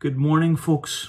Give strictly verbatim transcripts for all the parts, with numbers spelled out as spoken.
Good morning, folks.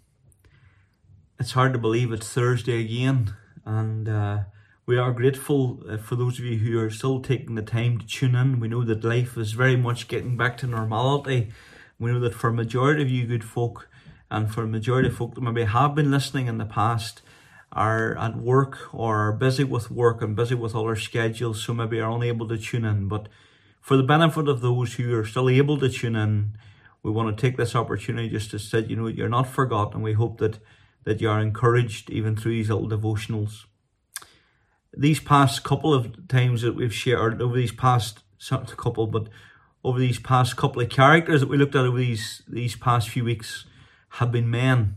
It's hard to believe it's Thursday again, and uh, we are grateful uh, for those of you who are still taking the time to tune in. We know that life is very much getting back to normality. We know that for a majority of you good folk, and for a majority of folk that maybe have been listening in the past, are at work or are busy with work and busy with other schedules, so maybe are unable to tune in. But for the benefit of those who are still able to tune in, we want to take this opportunity just to say, you know, you're not forgotten. We hope that that you are encouraged even through these little devotionals. These past couple of times that we've shared, over these past not a couple, but over these past couple of characters that we looked at over these these past few weeks have been men.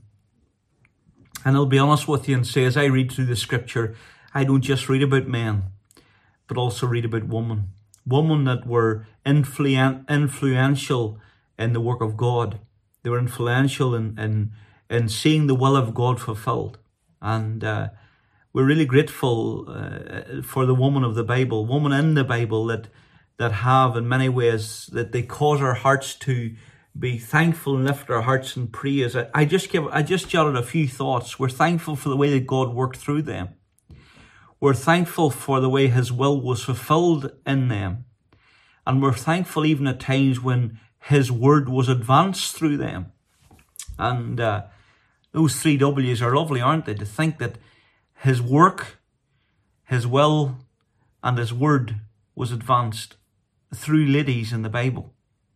And I'll be honest with you and say, as I read through the scripture, I don't just read about men, but also read about women. Women that were influen- influential in the work of God. They were influential in, in, in seeing the will of God fulfilled. And uh, we're really grateful uh, for the women of the Bible, women in the Bible that that have in many ways, that they cause our hearts to be thankful and lift our hearts in praise. I, I just give, I just jotted a few thoughts. We're thankful for the way that God worked through them. We're thankful for the way His will was fulfilled in them. And we're thankful even at times when His word was advanced through them. And uh, those three W's are lovely, aren't they? To think that His work, His will, and His word was advanced through ladies in the Bible.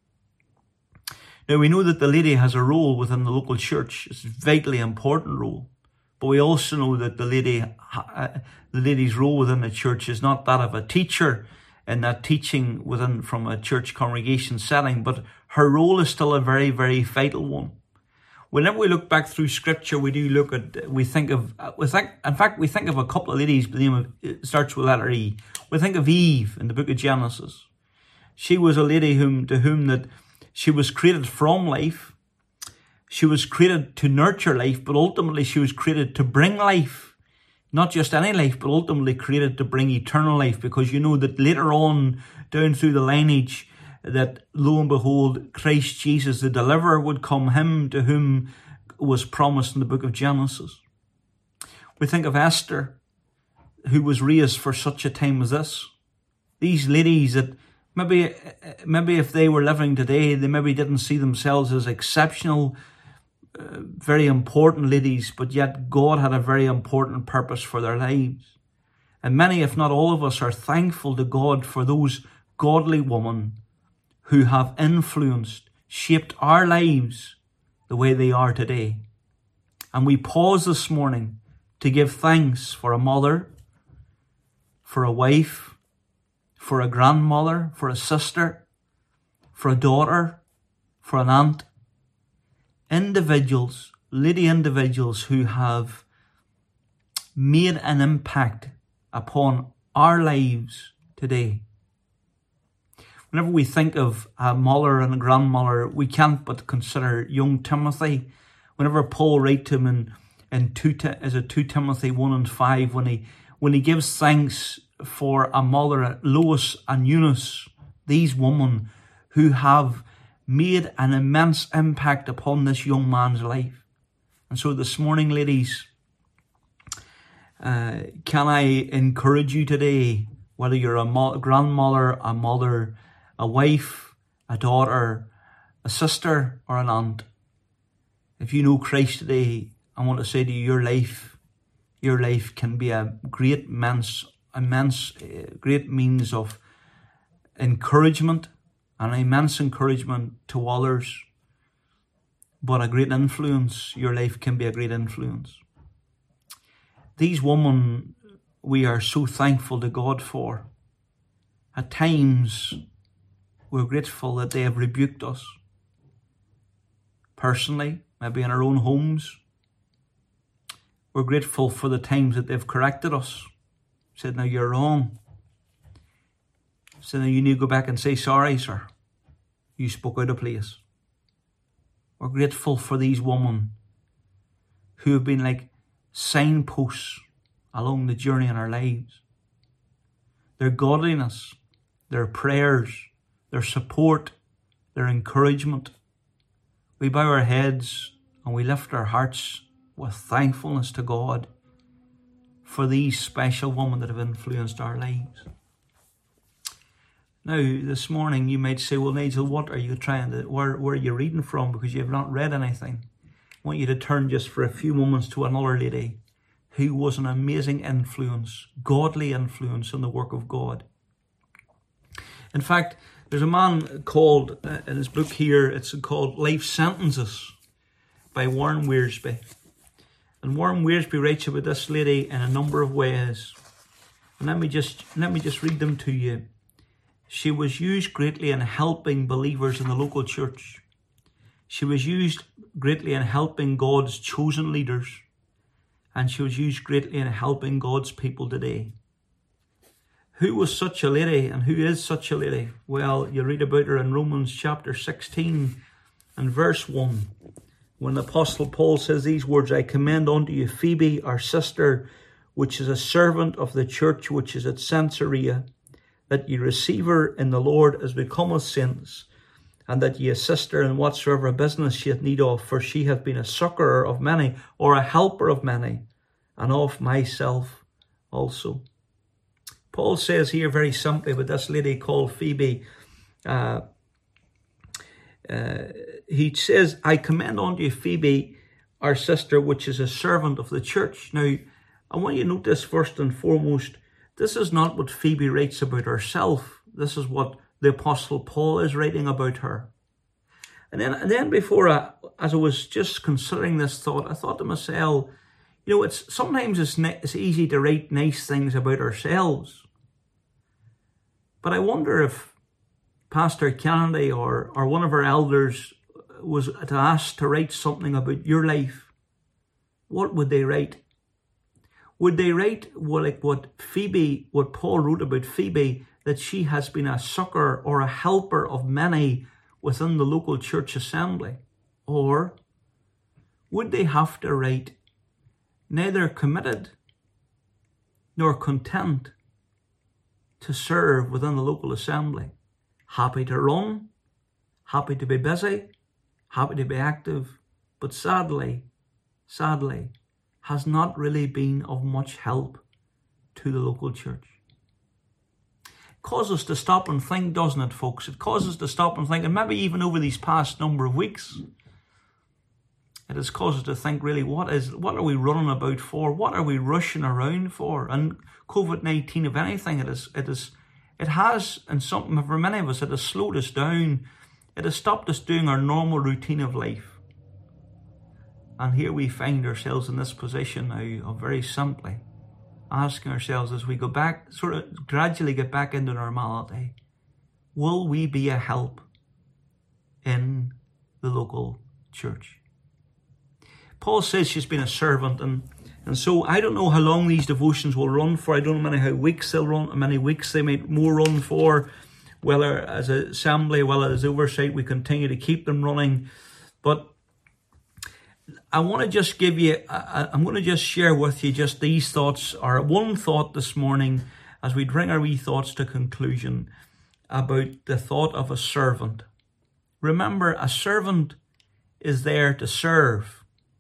Now, we know that the lady has a role within the local church. It's a vitally important role. But we also know that the lady, uh, the lady's role within the church is not that of a teacher in that teaching within from a church congregation setting, but her role is still a very, very vital one. Whenever we look back through scripture, we do look at, we think of, we think, in fact, we think of a couple of ladies, the name of, it starts with letter E. We think of Eve in the book of Genesis. She was a lady whom, to whom that she was created from life. She was created to nurture life, but ultimately she was created to bring life. Not just any life, but ultimately created to bring eternal life. Because you know that later on, down through the lineage, that lo and behold, Christ Jesus, the deliverer, would come, him to whom was promised in the book of Genesis. We think of Esther, who was raised for such a time as this. These ladies that maybe, maybe if they were living today, they maybe didn't see themselves as exceptional, uh, very important ladies, but yet God had a very important purpose for their lives. And many, if not all of us, are thankful to God for those godly women who have influenced, shaped our lives the way they are today. And we pause this morning to give thanks for a mother, for a wife, for a grandmother, for a sister, for a daughter, for an aunt. Individuals, lady individuals who have made an impact upon our lives today. Whenever we think of a mother and a grandmother, we can't but consider young Timothy. Whenever Paul writes to him in, in two, is it two Timothy one and five, when he when he gives thanks for a mother, Lois and Eunice, these women who have made an immense impact upon this young man's life. And so this morning, ladies, uh, can I encourage you today, whether you're a mo- grandmother, a mother, a wife, a daughter, a sister, or an aunt, if you know Christ today, I want to say to you, your life, your life can be a great, immense, immense, uh, great means of encouragement, an immense encouragement to others, but a great influence. Your life can be a great influence. These women, we are so thankful to God for. At times, we're grateful that they have rebuked us. Personally, maybe in our own homes. We're grateful for the times that they've corrected us. Said, now you're wrong. So now you need to go back and say, sorry, sir. You spoke out of place. We're grateful for these women who have been like signposts along the journey in our lives. Their godliness, their prayers, their support, their encouragement we bow our heads and we lift our hearts with thankfulness to God for these special women that have influenced our lives. Now, this morning you might say, well, Nigel, what are you trying to, where, where are you reading from? Because you have not read anything. I want you to turn just for a few moments to another lady who was an amazing influence, godly influence in the work of God. In fact, there's a man called, uh, in his book here, it's called Life Sentences by Warren Wiersbe. And Warren Wiersbe writes about this lady in a number of ways. And let me just, let me just read them to you. She was used greatly in helping believers in the local church. She was used greatly in helping God's chosen leaders. And she was used greatly in helping God's people today. Who was such a lady and who is such a lady? Well, you read about her in Romans chapter sixteen and verse one. When the Apostle Paul says these words, I commend unto you Phoebe, our sister, which is a servant of the church which is at Caesarea, that ye receive her in the Lord as becometh saints, and that ye assist her in whatsoever business she hath need of, for she hath been a succourer of many, or a helper of many, and of myself also. Paul says here very simply with this lady called Phoebe, uh, uh, he says, I commend unto you Phoebe, our sister, which is a servant of the church. Now, I want you to note this first and foremost. This is not what Phoebe writes about herself. This is what the Apostle Paul is writing about her. And then, and then before I, as I was just considering this thought, I thought to myself, you know, it's sometimes it's, it's easy to write nice things about ourselves. But I wonder if Pastor Kennedy or, or one of our elders was to ask to write something about your life, what would they write? Would they write what, like what Phoebe, what Paul wrote about Phoebe, that she has been a succor or a helper of many within the local church assembly? Or would they have to write, neither committed nor content to serve within the local assembly, happy to run, happy to be busy, happy to be active, but sadly, sadly, has not really been of much help to the local church. It causes us to stop and think, doesn't it, folks? It causes us to stop and think, and maybe even over these past number of weeks, it has caused us to think, really, what is, what are we running about for? What are we rushing around for? And COVID nineteen, if anything, it is, it is, it has, and something for many of us, it has slowed us down. It has stopped us doing our normal routine of life. And here we find ourselves in this position now of very simply asking ourselves as we go back, sort of gradually get back into normality, will we be a help in the local church? Paul says she's been a servant, and, and so I don't know how long these devotions will run for. I don't know how many weeks they'll run, how many weeks they might more run for, whether as an assembly, whether as oversight, we continue to keep them running. But I want to just give you, I, I'm going to just share with you just these thoughts, or one thought this morning as we bring our wee thoughts to conclusion about the thought of a servant. Remember, a servant is there to serve.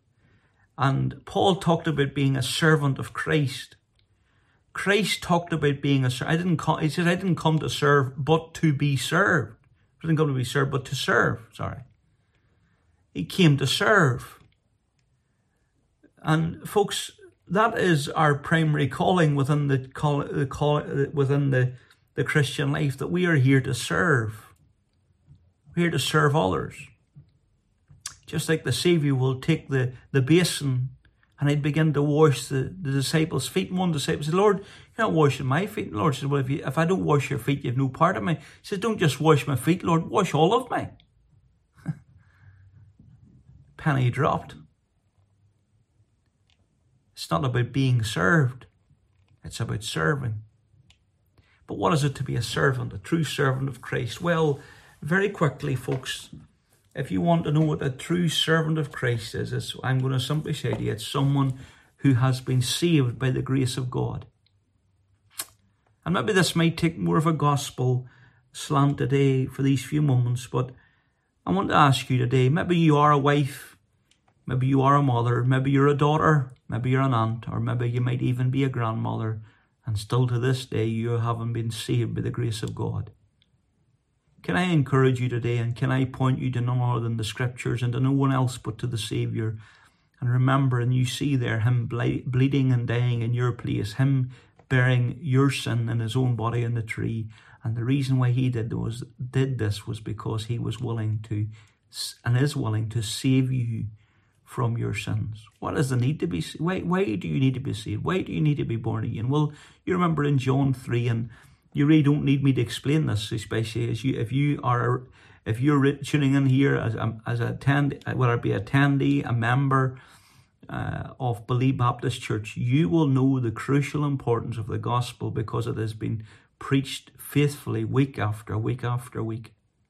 And Paul talked about being a servant of Christ. Christ talked about being a servant. I didn't come, he says, I didn't come to serve, but to be served. I didn't come to be served, but to serve. Sorry. He came to serve. And folks, that is our primary calling within the call, the call within the, the Christian life, that we are here to serve. We're here to serve others. Just like the Saviour will take the, the basin and he'd begin to wash the, the disciples' feet. And one disciple said, Lord, you're not washing my feet. And the Lord said, well, if, you, if I don't wash your feet, you have no part of me. He says, don't just wash my feet, Lord, wash all of me. Penny dropped. It's not about being served. It's about serving. But what is it to be a servant, a true servant of Christ? Well, very quickly, folks, if you want to know what a true servant of Christ is, it's, I'm going to simply say to you, it's someone who has been saved by the grace of God. And maybe this might take more of a gospel slant today for these few moments, but I want to ask you today, maybe you are a wife, maybe you are a mother, maybe you're a daughter, maybe you're an aunt, or maybe you might even be a grandmother, and still to this day you haven't been saved by the grace of God. Can I encourage you today, and can I point you to none other than the Scriptures and to no one else but to the Saviour? And remember, and you see there him ble- bleeding and dying in your place, him bearing your sin in his own body on the tree. And the reason why he did was did this was because he was willing to, and is willing to save you from your sins. What is the need to be? Why? Why do you need to be saved? Why do you need to be born again? Well, you remember in John three, and you really don't need me to explain this, especially as you, if you are, if you're tuning in here as a, as a attend, whether it be attendee, a member uh, of Believe Baptist Church, you will know the crucial importance of the gospel because it has been preached faithfully week after week after week.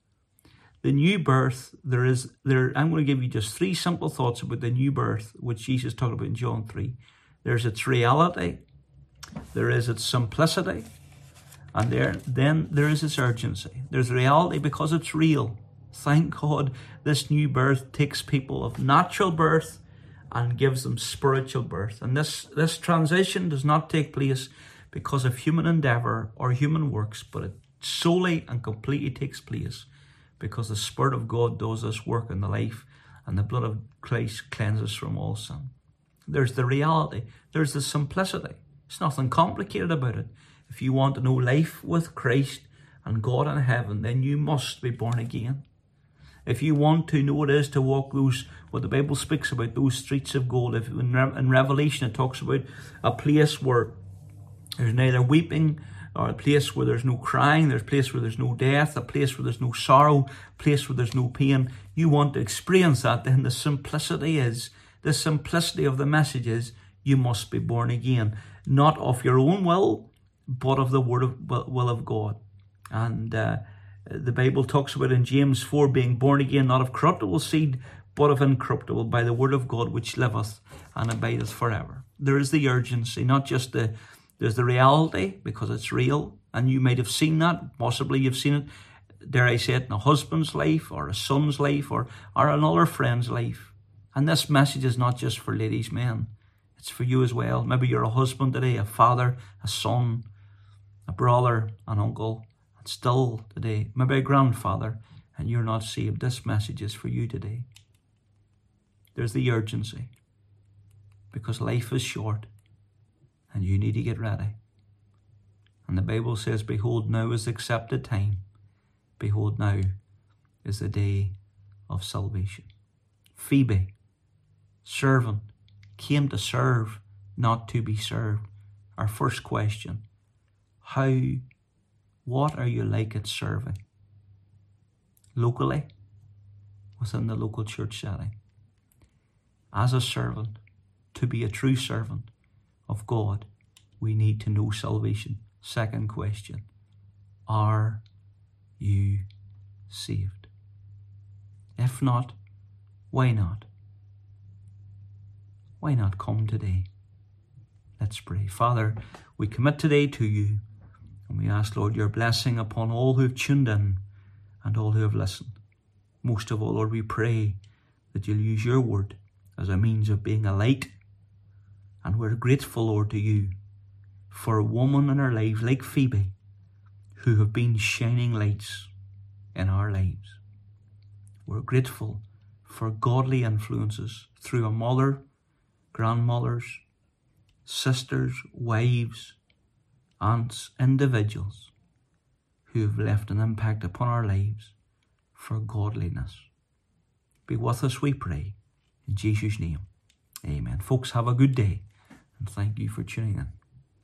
The new birth, there is there. I'm going to give you just three simple thoughts about the new birth, which Jesus talked about in John three. There's its reality, there is its simplicity, and there then there is its urgency. There's reality because it's real. Thank God this new birth takes people of natural birth and gives them spiritual birth. And this, this transition does not take place because of human endeavour or human works, but it solely and completely takes place because the Spirit of God does this work in the life, and the blood of Christ cleanses from all sin. There's the reality. There's the simplicity. There's nothing complicated about it. If you want to know life with Christ and God in heaven, then you must be born again. If you want to know what it is to walk those, what the Bible speaks about, those streets of gold, if in, Re- in Revelation it talks about a place where there's neither weeping, or a place where there's no crying, there's a place where there's no death, a place where there's no sorrow, a place where there's no pain. You want to experience that, then the simplicity is, the simplicity of the message is, you must be born again. Not of your own will, but of the word of will of God. And uh, the Bible talks about in James four, being born again, not of corruptible seed, but of incorruptible, by the word of God, which liveth and abideth forever. There is the urgency, not just the, there's the reality, because it's real, and you might have seen that, possibly you've seen it, dare I say it, in a husband's life, or a son's life, or, or another friend's life. And this message is not just for ladies, men. It's for you as well. Maybe you're a husband today, a father, a son, a brother, an uncle, and still today, maybe a grandfather, and you're not saved. This message is for you today. There's the urgency, because life is short, and you need to get ready. And the Bible says, behold, now is the accepted time. Behold, now is the day of salvation. Phoebe, servant, came to serve, not to be served. Our first question, how, what are you like at serving? Locally, within the local church setting. As a servant, to be a true servant of God, we need to know salvation. Second question, are you saved? If not, why not? Why not come today? Let's pray. Father, we commit today to you, and we ask, Lord, your blessing upon all who have tuned in and all who have listened. Most of all, Lord, we pray that you'll use your word as a means of being a light. And we're grateful, Lord, to you for a woman in our lives like Phoebe, who have been shining lights in our lives. We're grateful for godly influences through a mother, grandmothers, sisters, wives, aunts, individuals who have left an impact upon our lives for godliness. Be with us, we pray, in Jesus' name. Amen. Folks, have a good day, and thank you for tuning in.